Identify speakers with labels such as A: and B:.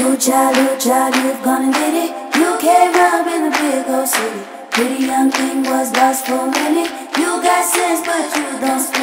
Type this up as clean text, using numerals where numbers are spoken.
A: Little child, you've gone and did it. You came up in the big old city. Pretty young thing was lost for a minute. You got sense, but you don't speak.